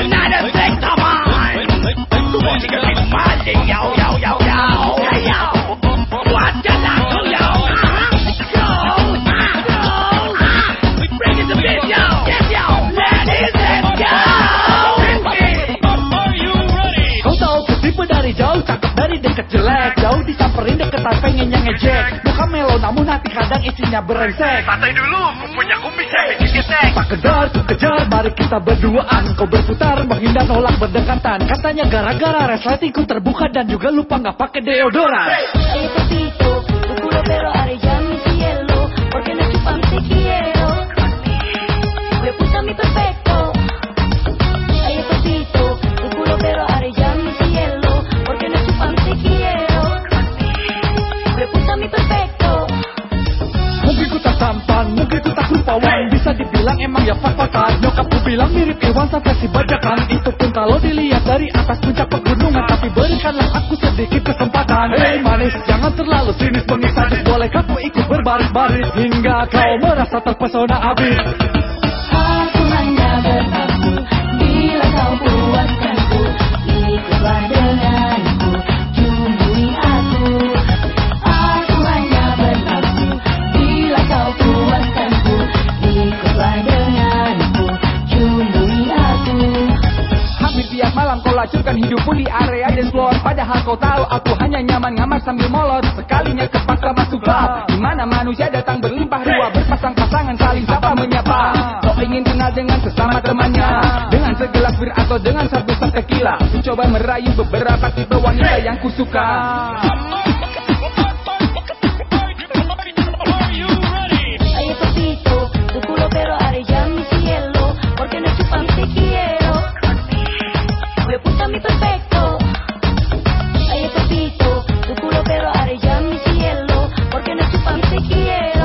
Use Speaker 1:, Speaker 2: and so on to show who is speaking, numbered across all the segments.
Speaker 1: another sex of mine. Semua jika kita maling, yo, yo, yo, yo, yo. Buat jalan tu, yo. Bring it to beat, yo. Yes, yo. Ladies, let's go.
Speaker 2: Are you ready?
Speaker 3: Kau tahu ketipu dari jauh, cakep dari dekat jelek. Jauh disamperin deketan pengennya ngejek. Muka melo namun hati kadang isinya berengsek.
Speaker 1: Santai dulu, punya kuping saya bikin gesek.
Speaker 3: Tak kedar, ku kejar, mari kita berduaan. Kau berputar, menghindar, nolak berdekatan. Katanya gara-gara resletingku terbuka dan juga lupa nggak pakai deodoran.
Speaker 4: Ay, papito, tu culo pero arella mi cielo, porque no chupan te quiero. Me puta mi perfecto. Ay, papito, tu culo pero arella mi cielo, porque no chupan te quiero. Me puta mi perfecto.
Speaker 3: Mungkin ku tak tampan, mungkin ku tak rupawan. Bisa dibilang emang ya fak-fakan. Nyokapku bilang mirip Iwan sampai si bajakan. Itu pun kalau dilihat dari atas puncak pegunungan. Tapi berikanlah aku sedikit kesempatan. Hei manis, jangan terlalu sinis bengis sadis. Bolehkah ku ikut berbaris-baris hingga kau merasa terpesona abis.
Speaker 4: Aku hanya bernafsu bila kau puaskanku. Ikutlah denganku, cumbui aku. Aku hanya bernafsu bila kau puaskanku. Ikutlah denganku, cumbui aku.
Speaker 3: Hampir tiap malam kau lacurkan hidupku di area dance floor. Padahal kau tahu aku hanya nyaman ngamar sambil molot. Sekalinya kepaksa masuk club, di mana manusia datang berlimpah ruah. Berpasang-pasangan saling sapa menyapa. Kau ingin kenal dengan sesama temannya, dengan segelas bir atau dengan satu sak tequila. Ku coba merayu beberapa tipe wanita yang ku suka.
Speaker 2: Are you ready?
Speaker 4: Ay, papito, tu culo pero arella mi cielo, porque no chupan te quiero. Me puta mi perfecto. Ay, papito, tu culo pero arella mi cielo, porque no chupan te quiero.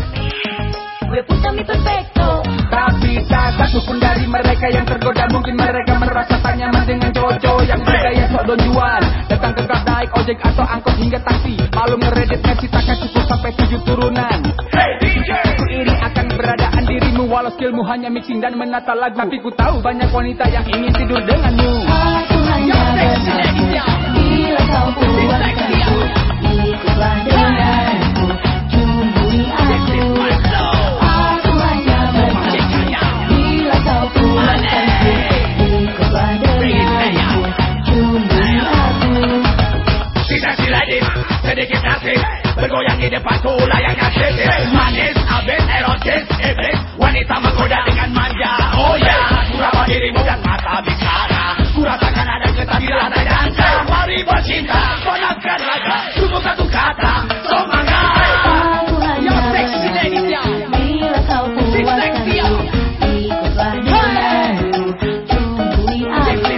Speaker 4: Me puta mi perfecto.
Speaker 3: Tapi tak satu pun dari mereka yang tergoda. Mungkin mereka merasa tak nyaman dengan cowok-cowok yang bergaya sok don jual. Datang ke grab, naik ojek atau angkot hingga taksi. Malu ngeredit Mercy takkan cukup sampai 7 turunan.
Speaker 1: Hey DJ,
Speaker 3: Ku iri akan keberadaan dirimu, walau skillmu hanya mixing dan menata lagu. Tapi ku tahu banyak wanita yang ingin tidur denganmu.
Speaker 4: Aku hanya bernafsu bila kau puaskanku. Ikutlah denganku, cumbui aku. Aku hanya bernafsu bila kau puaskanku. Ikutlah denganku, cumbui aku.
Speaker 1: sisa-sisa ladies, sedikit asik. Bergoyang di depan tuh layaknya sisi. Manis, abis, erotis, iblis. Wanita menggoda dengan manja. Oh ya, kurapa dirimu dan mata bicara. Kurasakan ada getar di lantai dansa. Mari bercinta, konakkan raga. Cukup satu kata, semangat.
Speaker 4: Aku hanya bernafsu bila kau puaskanku. Ikutlah denganku, cumbui aku.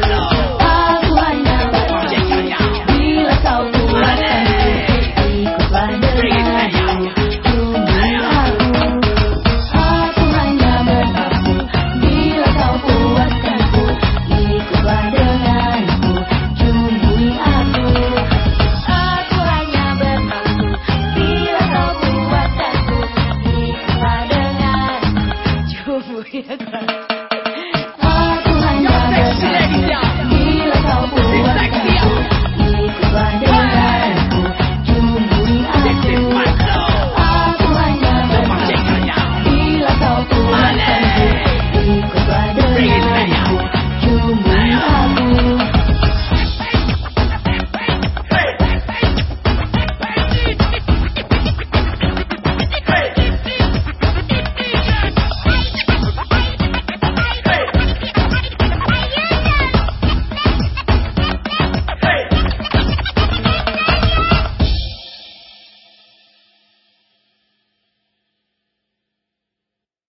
Speaker 4: Aku hanya bernafsu bila kau puaskanku. Ikutlah denganku, cumbui aku. Aku hanya bernafsu bila kau puaskanku. Ikutlah denganku, cumbui aku. Aku hanya bernafsu bila kau puaskanku. Ikutlah denganku, cumbui aku. Aku hanya bernafsu bila kau puaskanku. Ikutlah denganku, cumbui aku. Aku hanya bernafsu bila kau puaskanku. Ikutlah